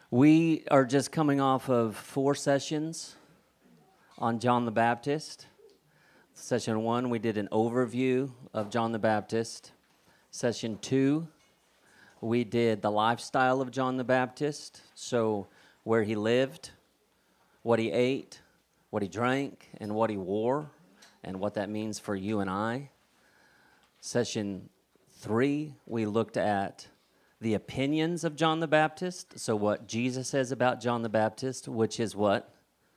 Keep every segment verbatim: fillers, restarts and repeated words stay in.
We are just coming off of four sessions on John the Baptist. Session one, we did an overview of John the Baptist. Session two, we did the lifestyle of John the Baptist, so where he lived, what he ate, what he drank, and what he wore, and what that means for you and I. Session three, we looked at the opinions of John the Baptist, so what Jesus says about John the Baptist, which is what?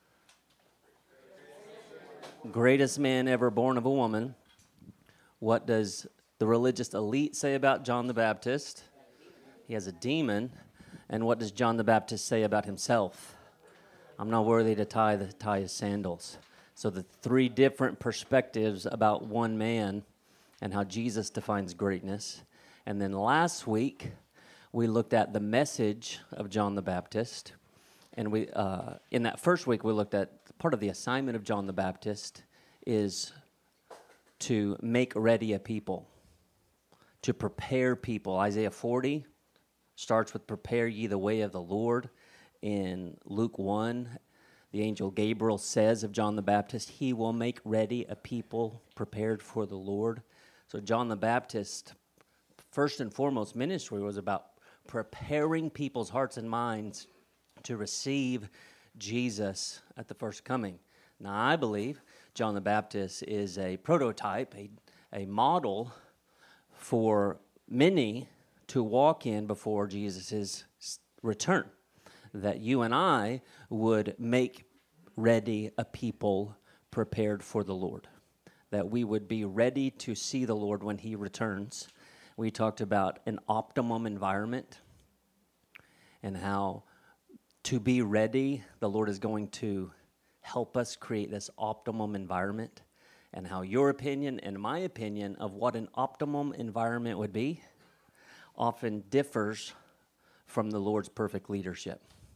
Greatest man ever born of a woman. What does the religious elite say about John the Baptist? He has a demon. And what does John the Baptist say about himself? I'm not worthy to tie, the, tie his sandals. So the three different perspectives about one man and how Jesus defines greatness. And then last week, we looked at the message of John the Baptist, and we uh, in that first week we looked at part of the assignment of John the Baptist is to make ready a people, to prepare people. Isaiah forty starts with prepare ye the way of the Lord. In Luke one, the angel Gabriel says of John the Baptist, he will make ready a people prepared for the Lord. So John the Baptist, first and foremost ministry was about preparing people's hearts and minds to receive Jesus at the first coming. Now, I believe John the Baptist is a prototype, a, a model for many to walk in before Jesus' return, that you and I would make ready a people prepared for the Lord, that we would be ready to see the Lord when he returns. We talked about an optimum environment and how to be ready, the Lord is going to help us create this optimum environment, and how your opinion and my opinion of what an optimum environment would be often differs from the Lord's perfect leadership.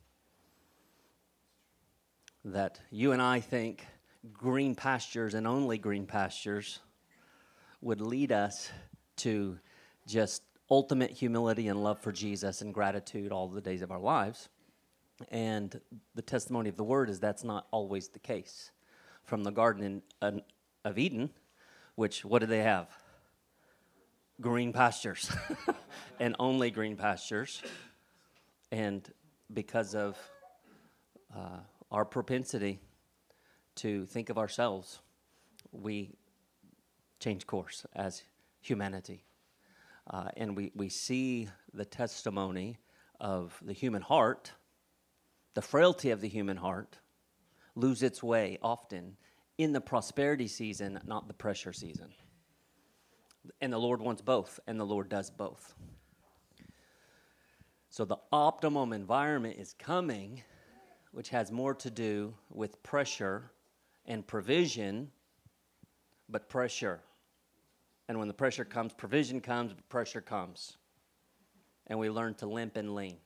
That you and I think green pastures and only green pastures would lead us to just ultimate humility and love for Jesus and gratitude all the days of our lives. And the testimony of the word is that's not always the case. From the Garden in, uh, of Eden, which, what did they have? Green pastures. And only green pastures. And because of uh, our propensity to think of ourselves, we change course as humanity. Uh, and we, we see the testimony of the human heart, the frailty of the human heart, lose its way often in the prosperity season, not the pressure season. And the Lord wants both, and the Lord does both. So the optimum environment is coming, which has more to do with pressure and provision, but pressure. And when the pressure comes, provision comes, pressure comes. And we learn to limp and lean.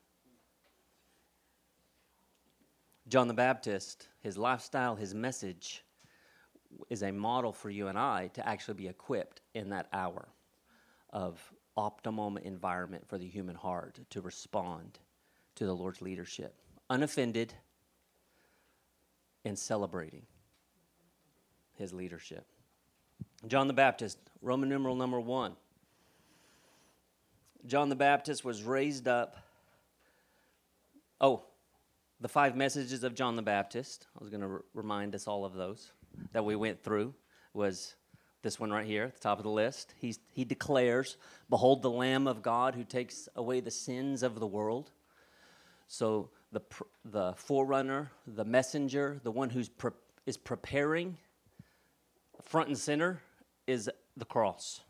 John the Baptist, his lifestyle, his message is a model for you and I to actually be equipped in that hour of optimum environment for the human heart to respond to the Lord's leadership. Unoffended and celebrating his leadership. John the Baptist, Roman numeral number one. John the Baptist was raised up. Oh, the five messages of John the Baptist. I was going to r- remind us all of those that we went through. Was this one right here at the top of the list. He's, he declares, behold the Lamb of God who takes away the sins of the world. So the pr- the forerunner, the messenger, the one who's pre- is preparing, front and center, is the cross.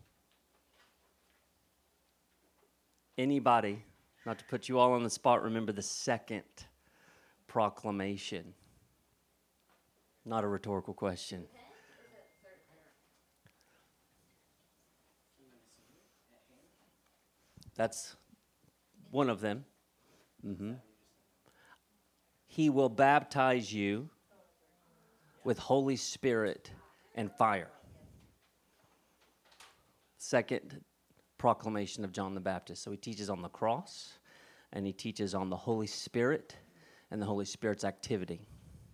Anybody, not to put you all on the spot, remember the second proclamation? Not a rhetorical question. That's one of them. Mm-hmm. He will baptize you with Holy Spirit and fire. Second proclamation of John the Baptist. So he teaches on the cross, and he teaches on the Holy Spirit and the Holy Spirit's activity.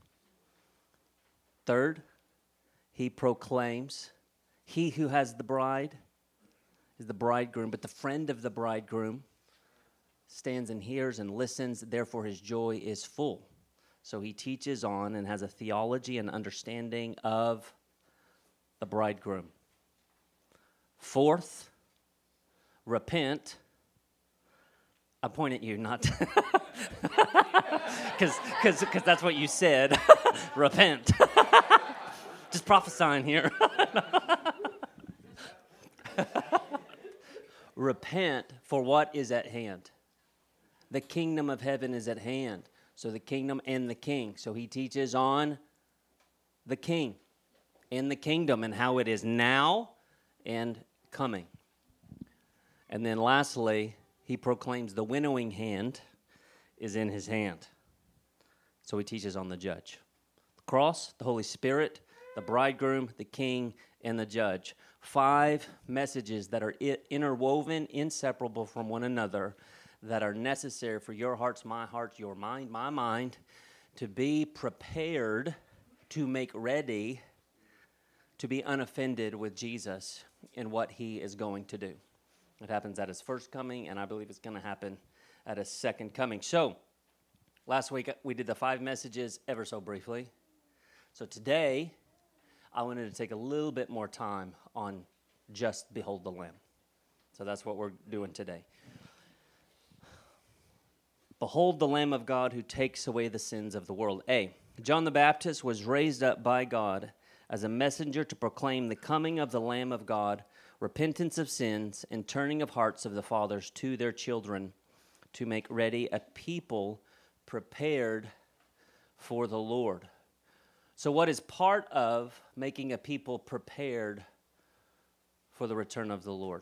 Third, he proclaims, he who has the bride is the bridegroom, but the friend of the bridegroom stands and hears and listens, therefore his joy is full. So he teaches on and has a theology and understanding of the bridegroom. Fourth, repent. I point at you, not because because because that's what you said. Repent. Just prophesying here. Repent, for what is at hand? The kingdom of heaven is at hand. So the kingdom and the king. So he teaches on the king and the kingdom and how it is now and coming. And then lastly, he proclaims the winnowing hand is in his hand. So he teaches on the judge. The cross, the Holy Spirit, the bridegroom, the king, and the judge. Five messages that are interwoven, inseparable from one another, that are necessary for your hearts, my heart, your mind, my mind, to be prepared, to make ready, to be unoffended with Jesus in what he is going to do. It happens at his first coming, and I believe it's going to happen at his second coming. So, last week we did the five messages ever so briefly. So today, I wanted to take a little bit more time on just behold the Lamb. So that's what we're doing today. Behold the Lamb of God who takes away the sins of the world. A, John the Baptist was raised up by God as a messenger to proclaim the coming of the Lamb of God, repentance of sins, and turning of hearts of the fathers to their children, to make ready a people prepared for the Lord. So what is part of making a people prepared for the return of the Lord?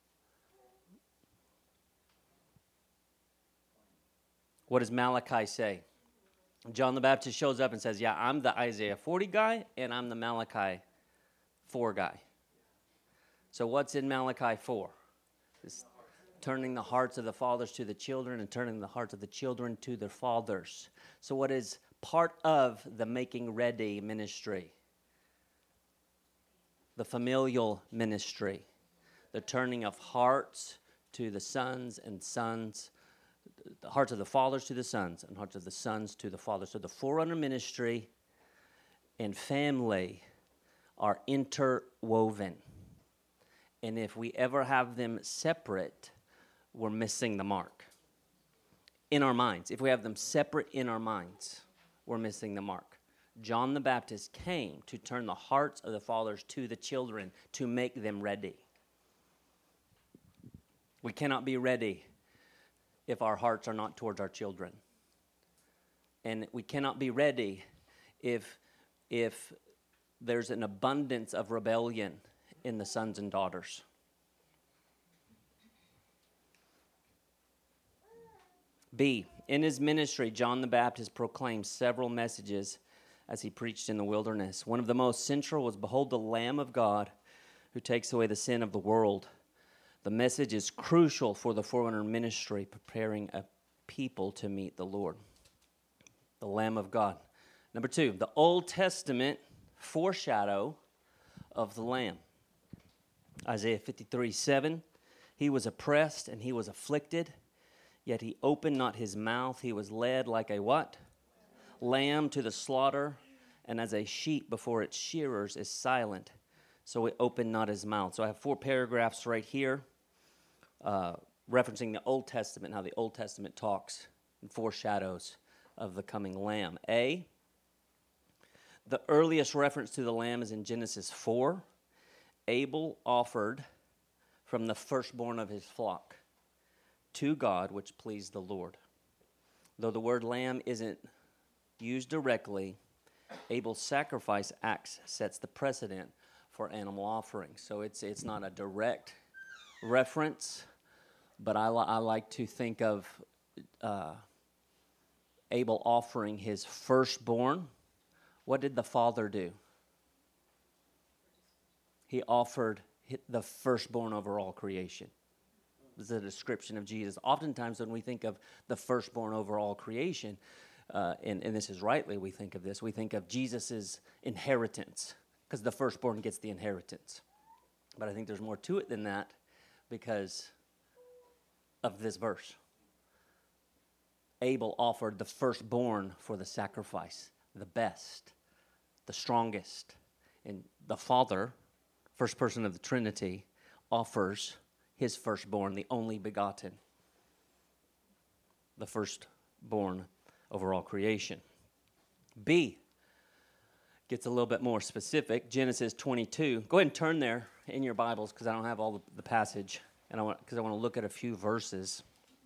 What does Malachi say? John the Baptist shows up and says, yeah, I'm the Isaiah forty guy, and I'm the Malachi four guy. So what's in Malachi four? It's turning the hearts of the fathers to the children and turning the hearts of the children to their fathers. So what is part of the making ready ministry? The familial ministry. The turning of hearts to the sons and sons, the hearts of the fathers to the sons and hearts of the sons to the fathers. So the forerunner ministry and family are interwoven. And if we ever have them separate, we're missing the mark. In our minds. If we have them separate in our minds, we're missing the mark. John the Baptist came to turn the hearts of the fathers to the children, to make them ready. We cannot be ready if our hearts are not towards our children. And we cannot be ready if, if there's an abundance of rebellion in the sons and daughters. B, in his ministry, John the Baptist proclaimed several messages as he preached in the wilderness. One of the most central was, behold the Lamb of God who takes away the sin of the world. The message is crucial for the forerunner ministry, preparing a people to meet the Lord. The Lamb of God. Number two, the Old Testament foreshadow of the Lamb. Isaiah fifty-three seven, he was oppressed and he was afflicted, yet he opened not his mouth. He was led like a what? Lamb to the slaughter, and as a sheep before its shearers is silent, so he opened not his mouth. So I have four paragraphs right here uh, referencing the Old Testament, how the Old Testament talks and foreshadows of the coming Lamb. A, the earliest reference to the Lamb is in Genesis four. Abel offered from the firstborn of his flock to God, which pleased the Lord. Though the word lamb isn't used directly, Abel's sacrifice acts sets the precedent for animal offerings. So it's it's not a direct reference, but I, li- I like to think of uh, Abel offering his firstborn. What did the father do? He offered the firstborn over all creation. is a description of Jesus. Oftentimes when we think of the firstborn over all creation, uh, and, and this is rightly we think of this, we think of Jesus' inheritance, because the firstborn gets the inheritance. But I think there's more to it than that because of this verse. Abel offered the firstborn for the sacrifice, the best, the strongest. And the Father, first person of the Trinity, offers his firstborn, the only begotten, the firstborn over all creation. B gets a little bit more specific. Genesis twenty-two. Go ahead and turn there in your Bibles because I don't have all the, the passage, and I want because I want to look at a few verses.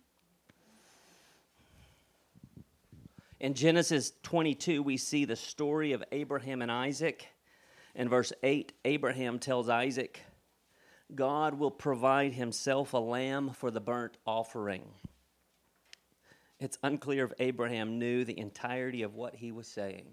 In Genesis twenty-two, we see the story of Abraham and Isaac. In verse eight, Abraham tells Isaac, God will provide himself a lamb for the burnt offering. It's unclear if Abraham knew the entirety of what he was saying,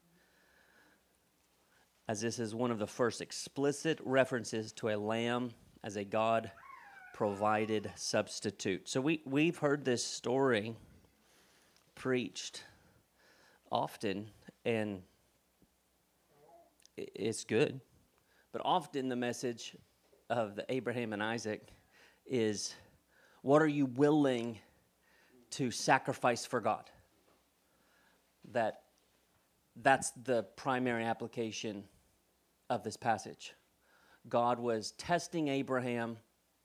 as this is one of the first explicit references to a lamb as a God-provided substitute. So we, we've heard this story preached often, and it's good. But often the message of the Abraham and Isaac is, what are you willing to sacrifice for God? That that's the primary application of this passage. God was testing Abraham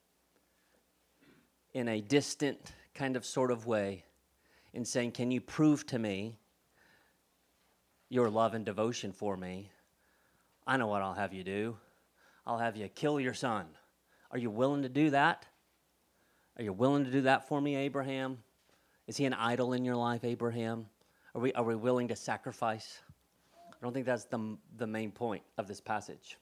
in a distant kind of sort of way and saying, can you prove to me your love and devotion for me? I know what I'll have you do. I'll have you kill your son. Are you willing to do that? Are you willing to do that for me, Abraham? Is he an idol in your life, Abraham? Are we, are we willing to sacrifice? I don't think that's the, the main point of this passage.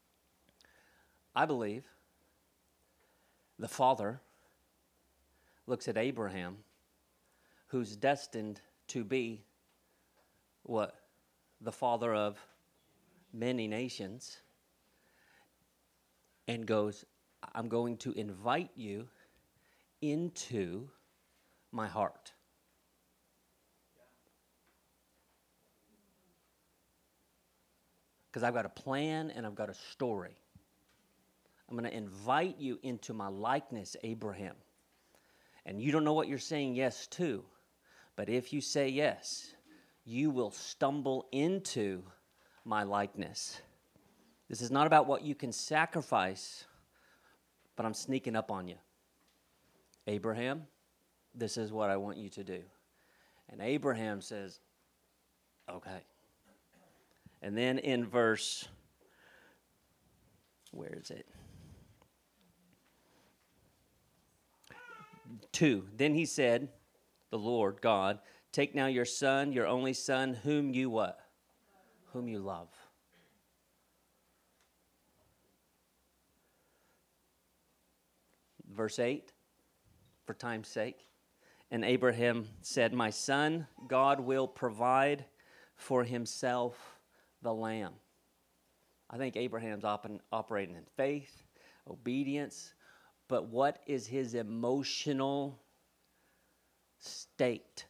I believe the Father looks at Abraham, who's destined to be what? The father of many nations, and goes, I'm going to invite you into my heart. Because I've got a plan and I've got a story. I'm going to invite you into my likeness, Abraham. And you don't know what you're saying yes to, but if you say yes, you will stumble into my likeness. This is not about what you can sacrifice, but I'm sneaking up on you. Abraham, this is what I want you to do. And Abraham says, okay. And then in verse, where is it? Two. Then he said, the Lord God, take now your son, your only son, whom you what? Whom you love. Verse eight, for time's sake. And Abraham said, my son, God will provide for himself the lamb. I think Abraham's op- operating in faith, obedience, but what is his emotional state?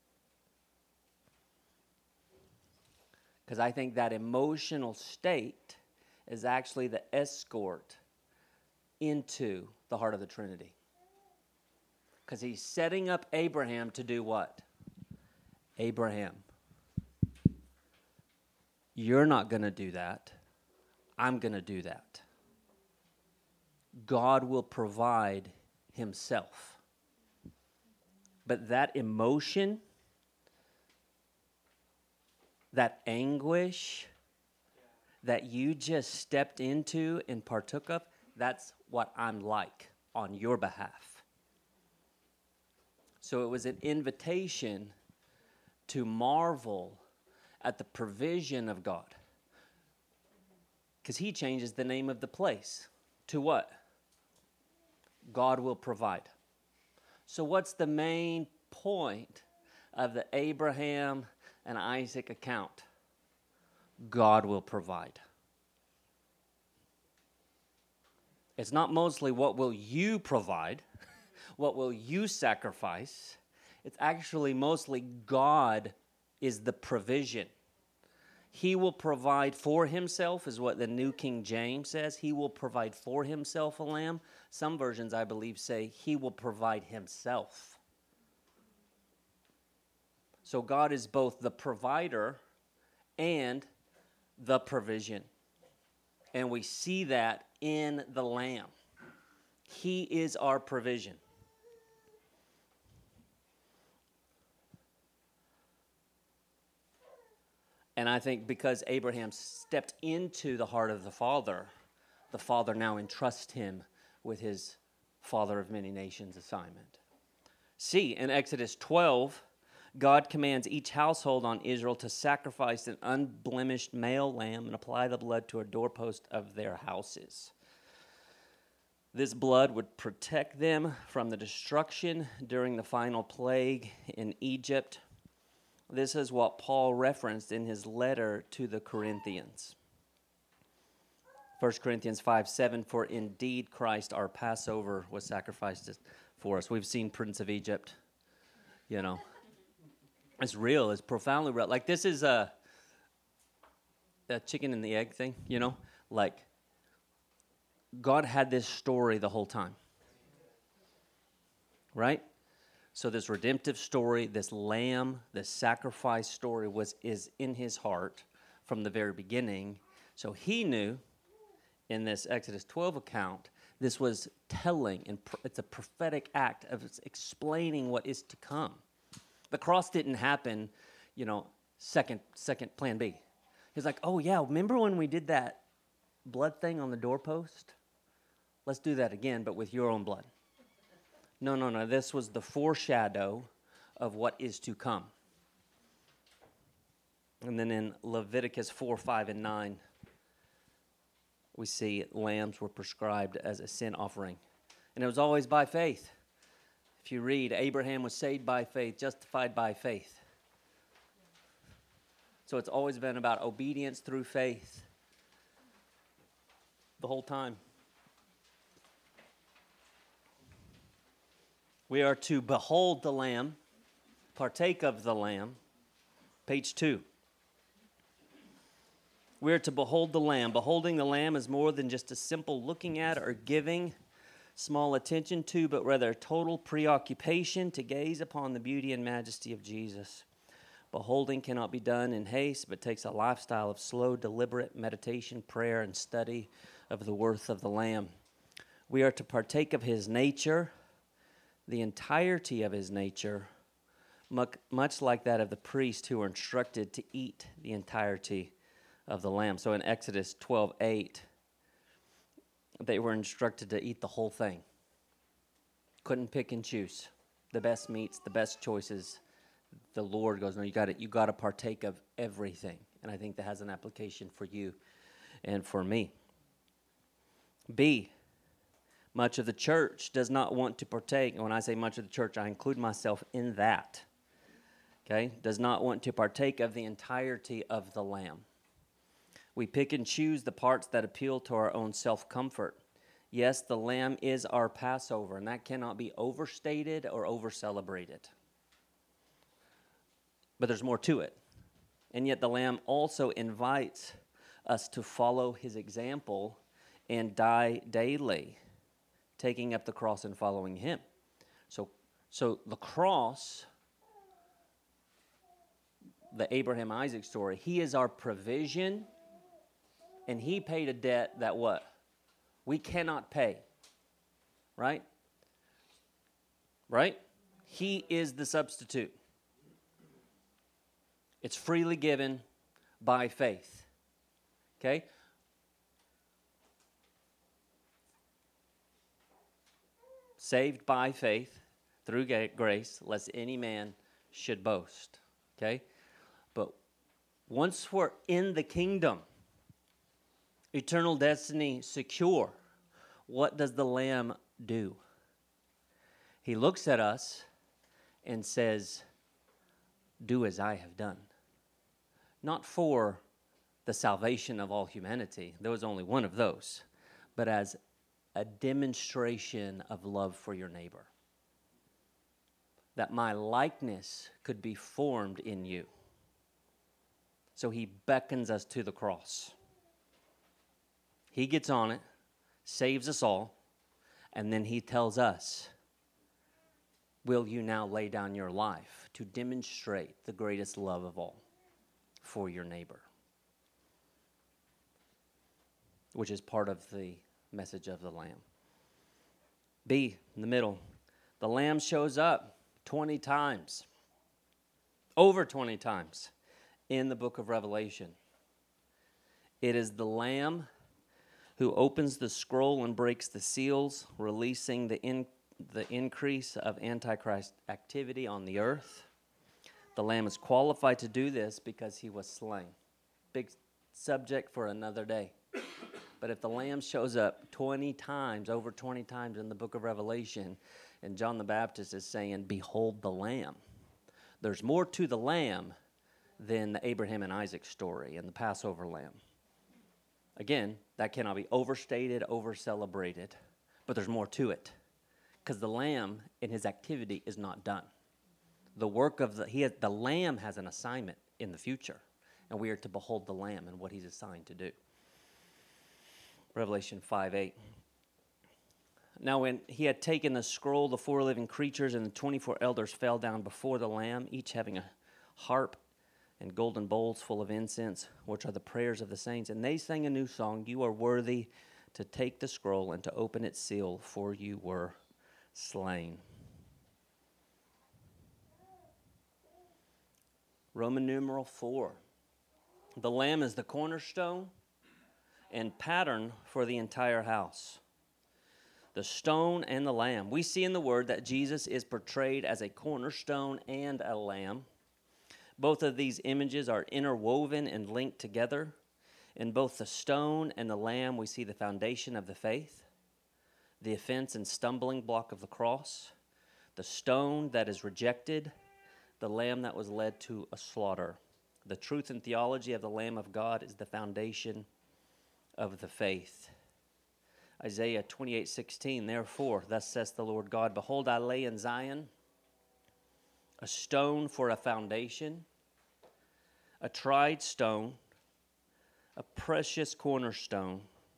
Because I think that emotional state is actually the escort into the heart of the Trinity. Because he's setting up Abraham to do what? Abraham, you're not going to do that. I'm going to do that. God will provide himself. But that emotion, that anguish that you just stepped into and partook of, that's what I'm like on your behalf. So it was an invitation to marvel at the provision of God. Because he changes the name of the place to what? God will provide. So what's the main point of the Abraham and Isaac account? God will provide. It's not mostly what will you provide. What will you sacrifice? It's actually mostly God is the provision. He will provide for himself, is what the New King James says. He will provide for himself a lamb. Some versions, I believe, say he will provide himself. So God is both the provider and the provision. And we see that in the lamb. He is our provision. And I think because Abraham stepped into the heart of the Father, the Father now entrusts him with his Father of many nations assignment. See, in Exodus twelve, God commands each household on Israel to sacrifice an unblemished male lamb and apply the blood to a doorpost of their houses. This blood would protect them from the destruction during the final plague in Egypt. This is what Paul referenced in his letter to the Corinthians. First Corinthians five seven, for indeed Christ our Passover was sacrificed for us. We've seen Prince of Egypt, you know. It's real, it's profoundly real. Like this is a, a chicken and the egg thing, you know. Like God had this story the whole time, right? So this redemptive story, this lamb, this sacrifice story was is in his heart from the very beginning. So he knew in this Exodus twelve account, this was telling, and it's a prophetic act of explaining what is to come. The cross didn't happen, you know, second second plan B. He's like, oh yeah, remember when we did that blood thing on the doorpost? Let's do that again, but with your own blood. No, no, no. This was the foreshadow of what is to come. And then in Leviticus four, five, and nine, we see lambs were prescribed as a sin offering. And it was always by faith. If you read, Abraham was saved by faith, justified by faith. So it's always been about obedience through faith the whole time. We are to behold the Lamb, partake of the Lamb. Page two. We are to behold the Lamb. Beholding the Lamb is more than just a simple looking at or giving small attention to, but rather a total preoccupation to gaze upon the beauty and majesty of Jesus. Beholding cannot be done in haste, but takes a lifestyle of slow, deliberate meditation, prayer, and study of the worth of the Lamb. We are to partake of his nature, the entirety of his nature, much like that of the priests who are instructed to eat the entirety of the lamb. So in Exodus twelve eight, they were instructed to eat the whole thing. Couldn't pick and choose the best meats, the best choices. The Lord goes, no, you got to you got to partake of everything. And I think that has an application for you and for me. B, much of the church does not want to partake. And when I say much of the church, I include myself in that. Okay? Does not want to partake of the entirety of the lamb. We pick and choose the parts that appeal to our own self-comfort. Yes, the lamb is our Passover, and that cannot be overstated or over-celebrated. But there's more to it. And yet the lamb also invites us to follow his example and die daily, taking up the cross and following him. So, so the cross, the Abraham Isaac story, he is our provision, and he paid a debt that what? We cannot pay. Right? Right? He is the substitute. It's freely given by faith. Okay? Saved by faith through grace, lest any man should boast. Okay? But once we're in the kingdom, eternal destiny secure, what does the Lamb do? He looks at us and says, do as I have done. Not for the salvation of all humanity. There was only one of those. But as a demonstration of love for your neighbor. that my likeness could be formed in you. So he beckons us to the cross. He gets on it, saves us all, and then he tells us, will you now lay down your life to demonstrate the greatest love of all for your neighbor? Which is part of the message of the Lamb. B, in the middle, the Lamb shows up twenty times, over twenty times in the book of Revelation. It is the Lamb who opens the scroll and breaks the seals, releasing the in, the increase of Antichrist activity on the earth. The Lamb is qualified to do this because he was slain. Big subject for another day. But if the Lamb shows up twenty times, over twenty times in the book of Revelation, and John the Baptist is saying, behold the Lamb. There's more to the Lamb than the Abraham and Isaac story and the Passover Lamb. Again, that cannot be overstated, over-celebrated, but there's more to it. Because the Lamb in his activity is not done. The work of the, he has, the Lamb has an assignment in the future, and we are to behold the Lamb and what he's assigned to do. Revelation five eight. Now when he had taken the scroll, the four living creatures and the twenty-four elders fell down before the Lamb, each having a harp and golden bowls full of incense, which are the prayers of the saints. And they sang a new song, you are worthy to take the scroll and to open its seal, for you were slain. Roman numeral four. The Lamb is the cornerstone and pattern for the entire house. The stone and the lamb. We see in the word that Jesus is portrayed as a cornerstone and a lamb. Both of these images are interwoven and linked together. In both the stone and the lamb, we see the foundation of the faith, the offense and stumbling block of the cross, the stone that is rejected, the lamb that was led to a slaughter. The truth and theology of the Lamb of God is the foundation of the faith. Isaiah twenty-eight sixteen, therefore, thus says the Lord God, behold, I lay in Zion a stone for a foundation, a tried stone, a precious cornerstone,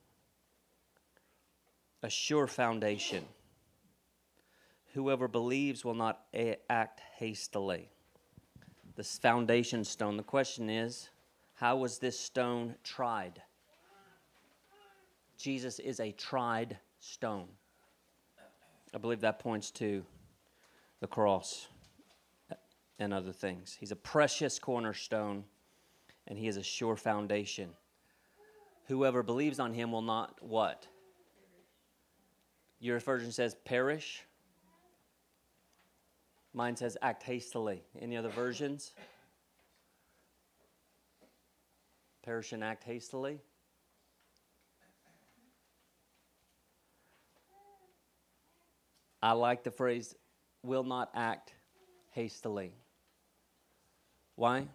a sure foundation. Whoever believes will not a- act hastily. This foundation stone, the question is, how was this stone tried? Jesus is a tried stone. I believe that points to the cross and other things. He's a precious cornerstone, and he is a sure foundation. Whoever believes on him will not what? Your version says perish. Mine says act hastily. Any other versions? Perish and act hastily. I like the phrase, will not act hastily. Why?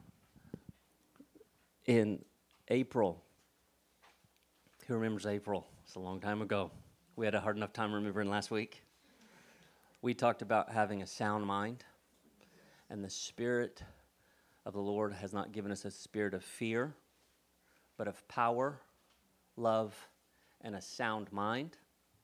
In April, who remembers April? It's a long time ago. We had a hard enough time remembering last week. We talked about having a sound mind, and the Spirit of the Lord has not given us a spirit of fear, but of power, love, and a sound mind.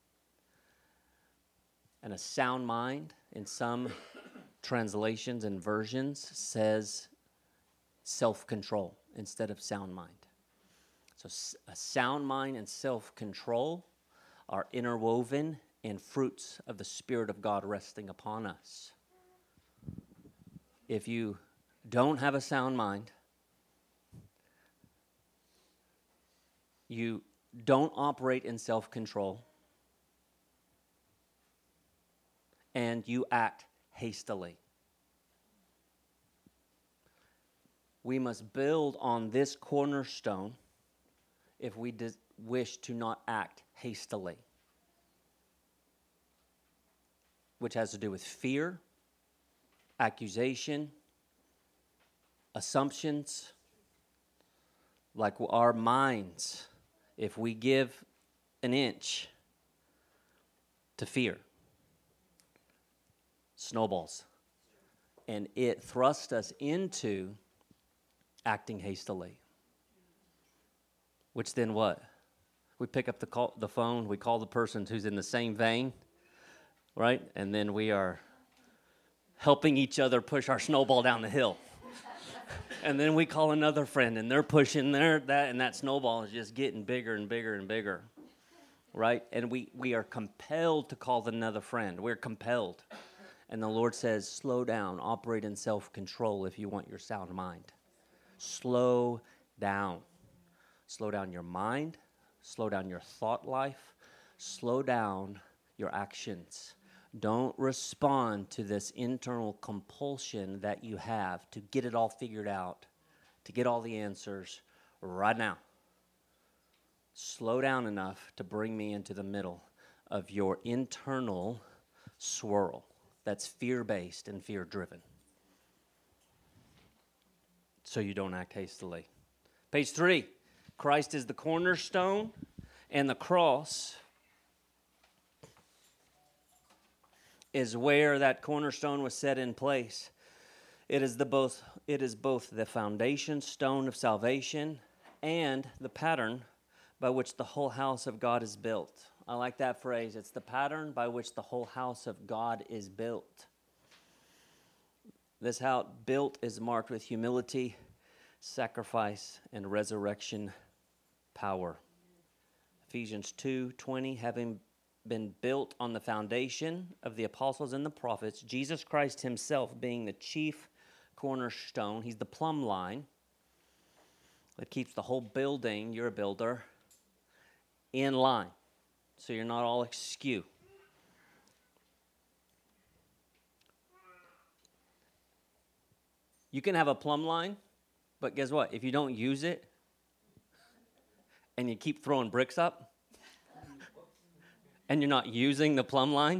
And a sound mind, in some translations and versions, says self-control instead of sound mind. So a sound mind and self-control are interwoven and fruits of the Spirit of God resting upon us. If you don't have a sound mind, you don't operate in self-control, and you act hastily. We must build on this cornerstone if we des- wish to not act hastily, which has to do with fear, accusation, assumptions, like our minds. If we give an inch to fear, snowballs. and it thrusts us into acting hastily. Which then what? We pick up the call, the phone, we call the person who's in the same vein, right? And then we are helping each other push our snowball down the hill. And then we call another friend, and they're pushing their that, and that snowball is just getting bigger and bigger and bigger, right? And we, we are compelled to call another friend. We're compelled. And the Lord says, slow down, operate in self-control if you want your sound mind. Slow down. Slow down your mind. Slow down your thought life. Slow down your actions. Don't respond to this internal compulsion that you have to get it all figured out, to get all the answers right now. Slow down enough to bring me into the middle of your internal swirl that's fear-based and fear-driven, so you don't act hastily. Page three, Christ is the cornerstone, and the cross is where that cornerstone was set in place. It is the both it is both the foundation stone of salvation and the pattern by which the whole house of God is built. I like that phrase. It's the pattern by which the whole house of God is built. This house built is marked with humility, sacrifice, and resurrection power. Ephesians two twenty, having been built on the foundation of the apostles and the prophets, Jesus Christ himself being the chief cornerstone. He's the plumb line that keeps the whole building, you're a builder, in line, so you're not all askew. You can have a plumb line, but guess what? If you don't use it and you keep throwing bricks up, and you're not using the plumb line,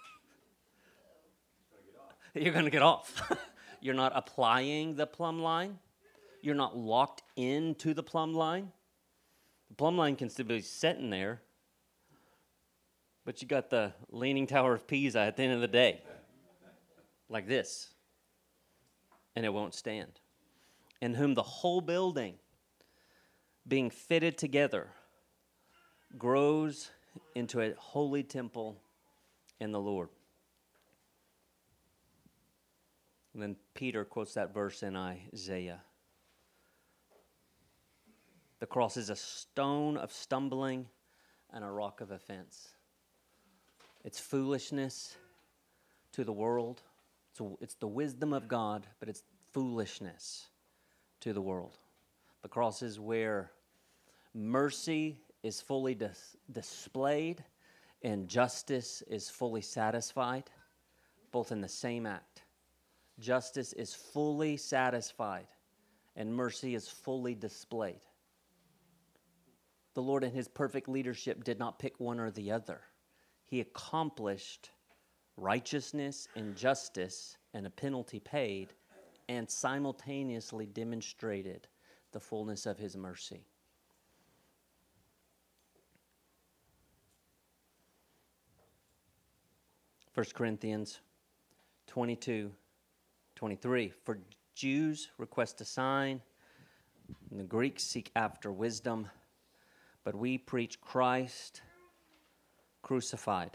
you're going to get off. You're not applying the plumb line. You're not locked into the plumb line. The plumb line can still be sitting there, but you got the Leaning Tower of Pisa at the end of the day, like this, and it won't stand. In whom the whole building, being fitted together, grows into a holy temple in the Lord. And then Peter quotes that verse in Isaiah. The cross is a stone of stumbling and a rock of offense. It's foolishness to the world. It's, a, it's the wisdom of God, but it's foolishness to the world. The cross is where mercy is fully dis- displayed and justice is fully satisfied, both in the same act. Justice is fully satisfied and mercy is fully displayed. The Lord in his perfect leadership did not pick one or the other. He accomplished righteousness and justice and a penalty paid, and simultaneously demonstrated the fullness of his mercy. First Corinthians twenty-two, twenty-three. For Jews request a sign, and the Greeks seek after wisdom, but we preach Christ crucified.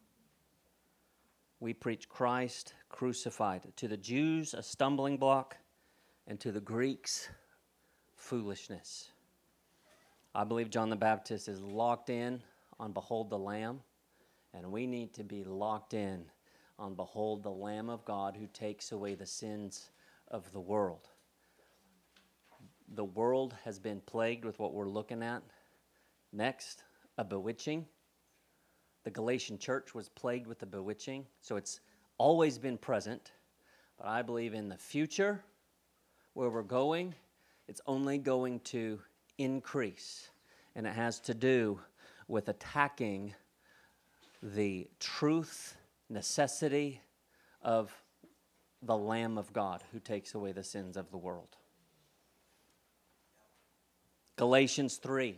We preach Christ crucified. To the Jews, a stumbling block, and to the Greeks, foolishness. I believe John the Baptist is locked in on Behold the Lamb, and we need to be locked in on Behold the Lamb of God who takes away the sins of the world. The world has been plagued with what we're looking at next, a bewitching. The Galatian church was plagued with the bewitching, so it's always been present. But I believe in the future, where we're going, it's only going to increase. And it has to do with attacking the truth, necessity of the Lamb of God who takes away the sins of the world. Galatians three.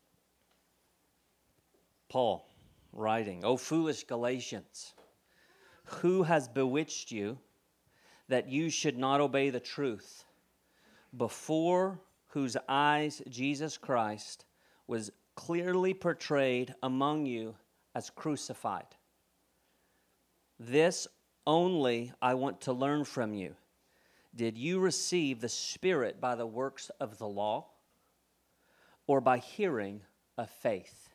Paul writing, O foolish Galatians, who has bewitched you that you should not obey the truth, before whose eyes Jesus Christ was clearly portrayed among you as crucified. This only I want to learn from you. Did you receive the Spirit by the works of the law, or by hearing of faith?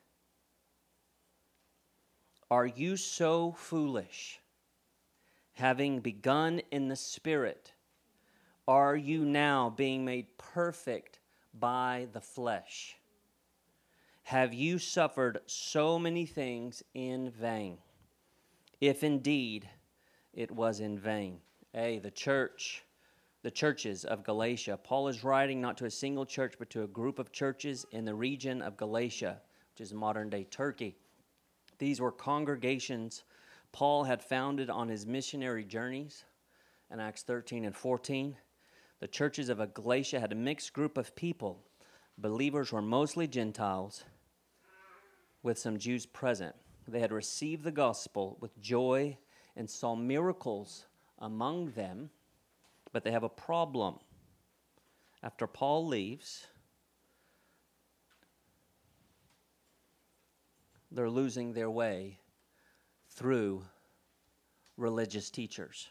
Are you so foolish? Having begun in the Spirit, are you now being made perfect by the flesh? Have you suffered so many things in vain? If indeed it was in vain. A, the church, the churches of Galatia. Paul is writing not to a single church, but to a group of churches in the region of Galatia, which is modern-day Turkey. These were congregations Paul had founded on his missionary journeys in Acts thirteen and fourteen. The churches of Galatia had a mixed group of people. Believers were mostly Gentiles, with some Jews present. They had received the gospel with joy and saw miracles among them, but they have a problem. After Paul leaves, they're losing their way through religious teachers,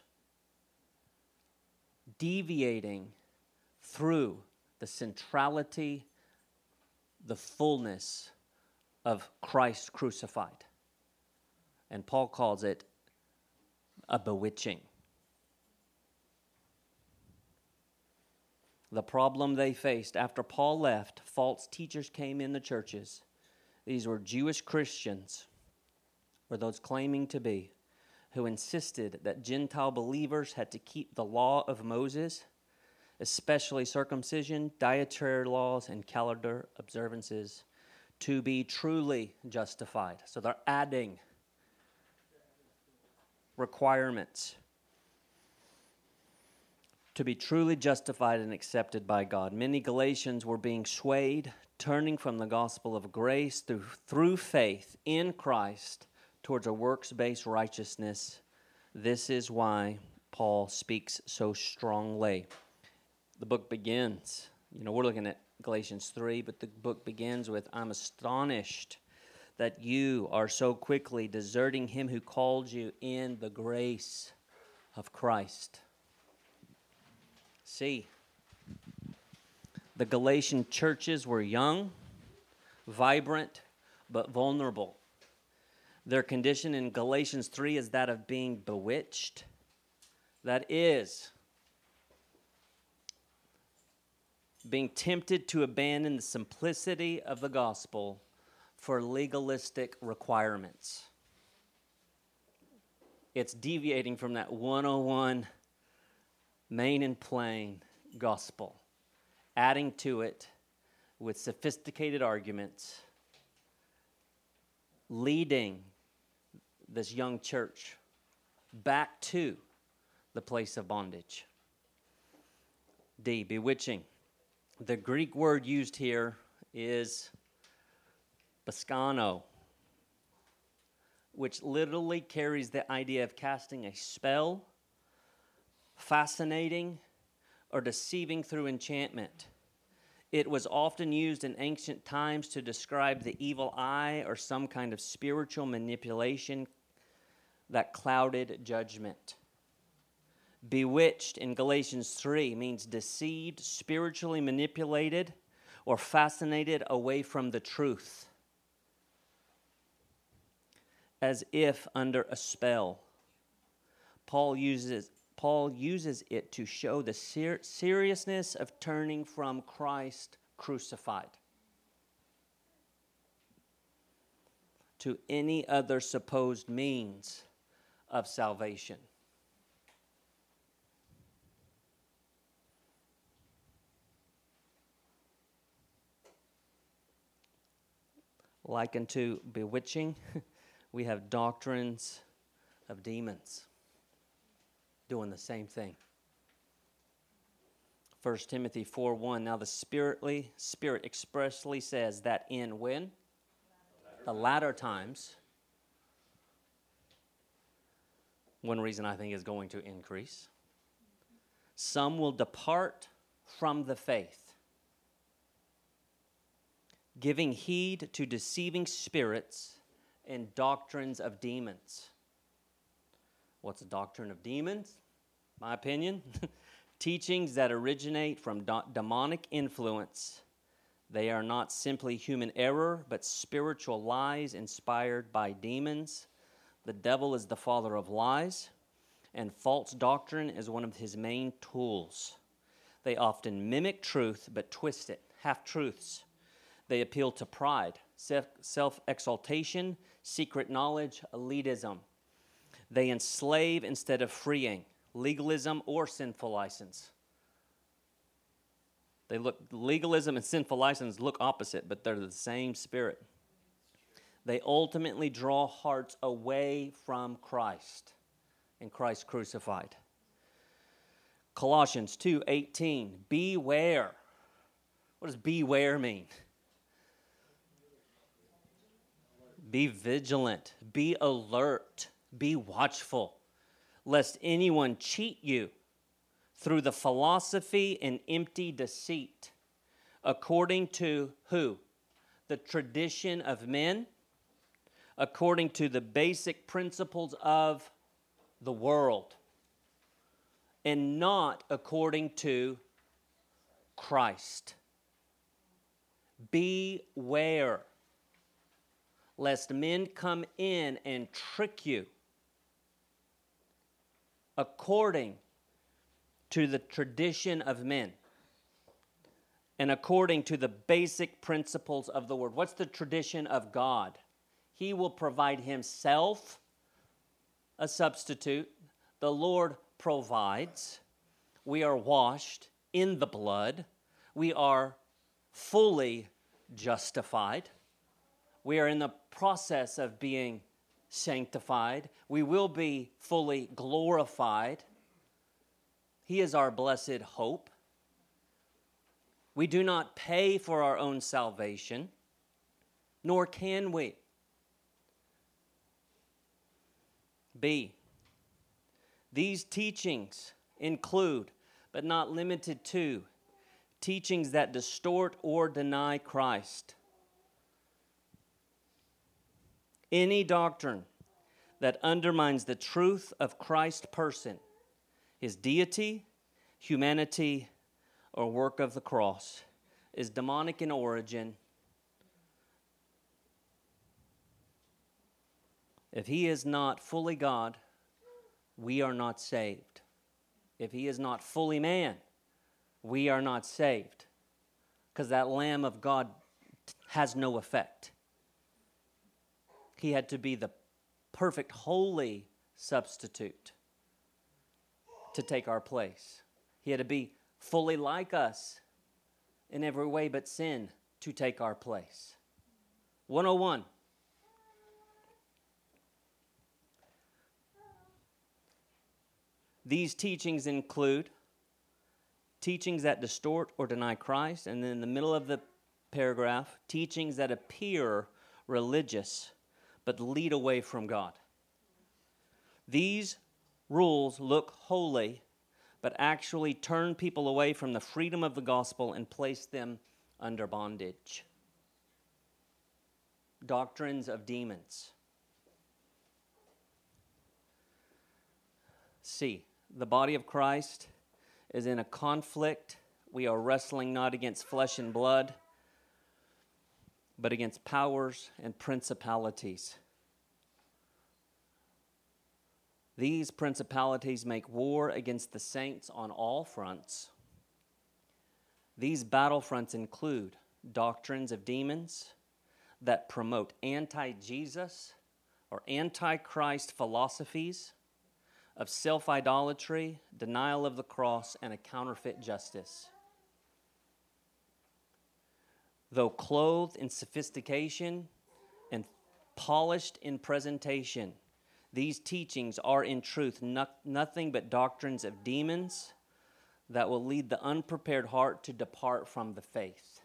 deviating through the centrality, the fullness of Christ crucified. And Paul calls it a bewitching. The problem they faced after Paul left, false teachers came in the churches. These were Jewish Christians, or those claiming to be, who insisted that Gentile believers had to keep the law of Moses, especially circumcision, dietary laws, and calendar observances, to be truly justified. So they're adding requirements to be truly justified and accepted by God. Many Galatians were being swayed, turning from the gospel of grace through, through faith in Christ towards a works-based righteousness. This is why Paul speaks so strongly. The book begins, you know, we're looking at Galatians three, but the book begins with, I'm astonished that you are so quickly deserting him who called you in the grace of Christ. See, the Galatian churches were young, vibrant, but vulnerable. Their condition in Galatians three is that of being bewitched. That is, being tempted to abandon the simplicity of the gospel for legalistic requirements. It's deviating from that one oh one main and plain gospel, adding to it with sophisticated arguments, leading this young church back to the place of bondage. D, bewitching. The Greek word used here is baskano, which literally carries the idea of casting a spell, fascinating, or deceiving through enchantment. It was often used in ancient times to describe the evil eye or some kind of spiritual manipulation that clouded judgment. Bewitched in Galatians three means deceived, spiritually manipulated, or fascinated away from the truth, as if under a spell. Paul uses Paul uses it to show the ser- seriousness of turning from Christ crucified to any other supposed means of salvation. Like unto bewitching, we have doctrines of demons doing the same thing. First Timothy four one, now the Spiritly, Spirit expressly says that in when? The latter times, one reason I think is going to increase, some will depart from the faith, giving heed to deceiving spirits and doctrines of demons. What's a doctrine of demons? My opinion, teachings that originate from do- demonic influence. They are not simply human error, but spiritual lies inspired by demons. The devil is the father of lies, and false doctrine is one of his main tools. They often mimic truth, but twist it, half-truths. They appeal to pride, self-exaltation, secret knowledge, elitism. They enslave instead of freeing, legalism or sinful license. They look, legalism and sinful license look opposite, but they're the same spirit. They ultimately draw hearts away from Christ and Christ crucified. Colossians two eighteen, beware. What does beware mean? Be vigilant, be alert, be watchful, lest anyone cheat you through the philosophy and empty deceit, according to who? The tradition of men, according to the basic principles of the world, and not according to Christ. Beware, lest men come in and trick you according to the tradition of men and according to the basic principles of the word. What's the tradition of God? He will provide himself a substitute. The Lord provides. We are washed in the blood. We are fully justified. We are in the process of being sanctified. We will be fully glorified. He is our blessed hope. We do not pay for our own salvation, nor can we. B, these teachings include, but not limited to, teachings that distort or deny Christ. Any doctrine that undermines the truth of Christ's person, his deity, humanity, or work of the cross is demonic in origin. If he is not fully God, we are not saved. If he is not fully man, we are not saved. Because that Lamb of God has no effect. He had to be the perfect, holy substitute to take our place. He had to be fully like us in every way but sin to take our place. one oh one. These teachings include teachings that distort or deny Christ, and then in the middle of the paragraph, teachings that appear religious but lead away from God. These rules look holy, but actually turn people away from the freedom of the gospel and place them under bondage. Doctrines of demons. C, the body of Christ is in a conflict. We are wrestling not against flesh and blood, but against powers and principalities. These principalities make war against the saints on all fronts. These battlefronts include doctrines of demons that promote anti-Jesus or anti-Christ philosophies of self-idolatry, denial of the cross, and a counterfeit justice. Though clothed in sophistication and polished in presentation, these teachings are in truth no- nothing but doctrines of demons that will lead the unprepared heart to depart from the faith.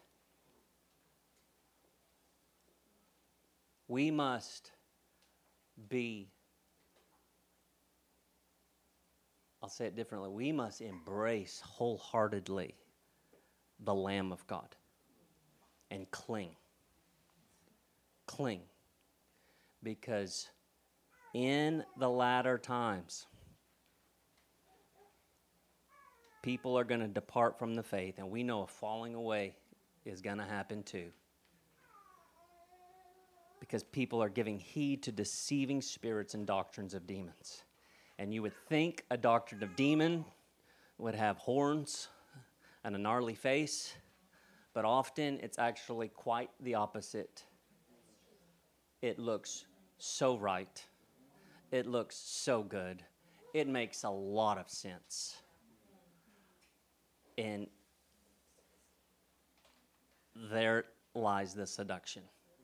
We must be I'll say it differently. We must embrace wholeheartedly the Lamb of God and cling. Cling. Because in the latter times, people are going to depart from the faith, and we know a falling away is going to happen too. Because people are giving heed to deceiving spirits and doctrines of demons. And you would think a doctrine of demon would have horns and a gnarly face, but often it's actually quite the opposite. It looks so right. It looks so good. It makes a lot of sense. And there lies the seduction.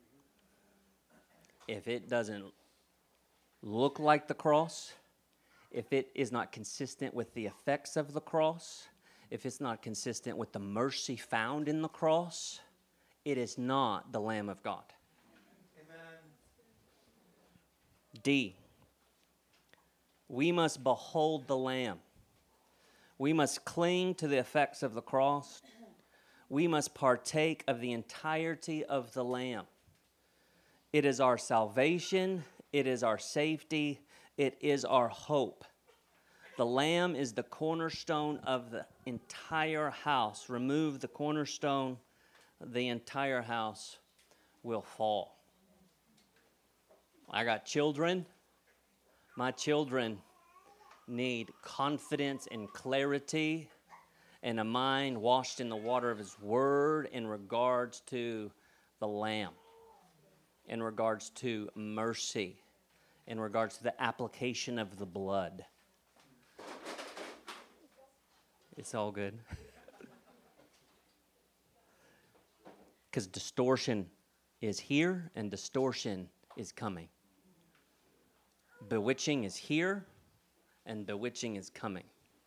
If it doesn't look like the cross, if it is not consistent with the effects of the cross, if it's not consistent with the mercy found in the cross, it is not the Lamb of God. Amen. D, we must behold the Lamb. We must cling to the effects of the cross. We must partake of the entirety of the Lamb. It is our salvation. It is our safety. It is our hope. The Lamb is the cornerstone of the entire house. Remove the cornerstone, the entire house will fall. I got children. My children need confidence and clarity and a mind washed in the water of His Word in regards to the Lamb, in regards to mercy, in regards to the application of the blood. It's all good. Because distortion is here and distortion is coming. Bewitching is here and bewitching is coming.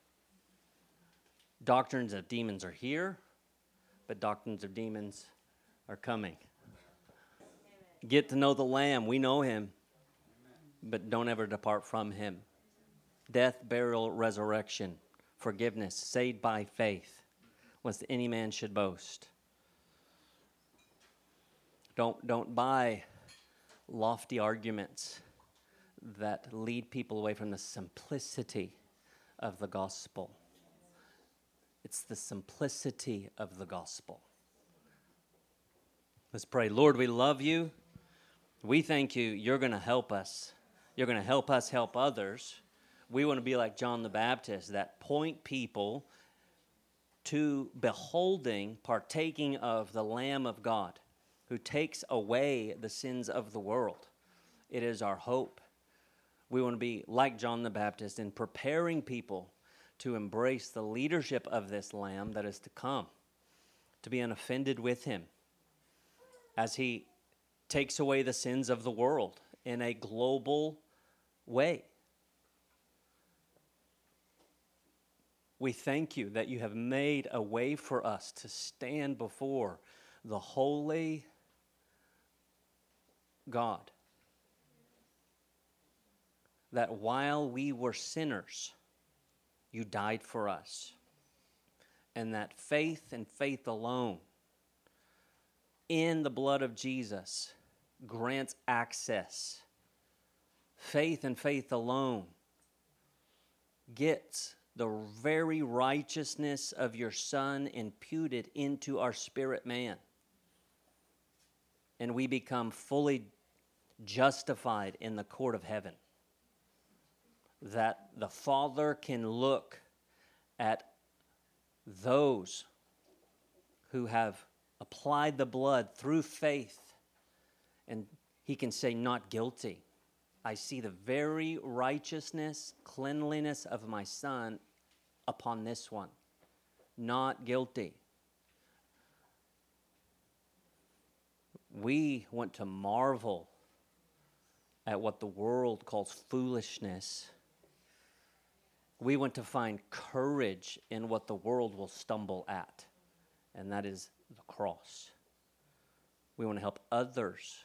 Doctrines of demons are here, but doctrines of demons are coming. Get to know the Lamb. We know Him, but don't ever depart from Him. Death, burial, resurrection, forgiveness, saved by faith, lest any man should boast. Don't, don't buy lofty arguments that lead people away from the simplicity of the gospel. It's the simplicity of the gospel. Let's pray. Lord, we love You. We thank You. You're going to help us. You're going to help us help others. We want to be like John the Baptist, that point people to beholding, partaking of the Lamb of God, who takes away the sins of the world. It is our hope. We want to be like John the Baptist in preparing people to embrace the leadership of this Lamb that is to come, to be unoffended with Him as He takes away the sins of the world in a global way. We thank You that You have made a way for us to stand before the holy God. That while we were sinners, You died for us. And that faith and faith alone in the blood of Jesus grants access. Faith and faith alone gets the very righteousness of Your Son imputed into our spirit man. And we become fully justified in the court of heaven. That the Father can look at those who have applied the blood through faith, and He can say, not guilty. I see the very righteousness, cleanliness of my Son upon this one. Not guilty. We want to marvel at what the world calls foolishness. We want to find courage in what the world will stumble at, and that is the cross. We want to help others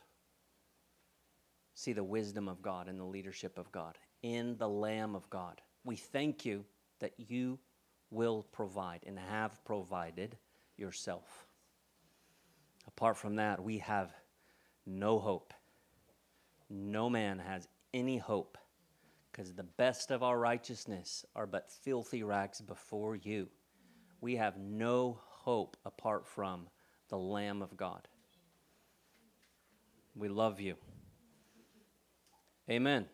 see the wisdom of God and the leadership of God in the Lamb of God. We thank You that you will provide and have provided yourself. Apart from that, we have no hope. No man has any hope, because the best of our righteousness are but filthy rags before you. We have no hope apart from the Lamb of God. We love you. Amen.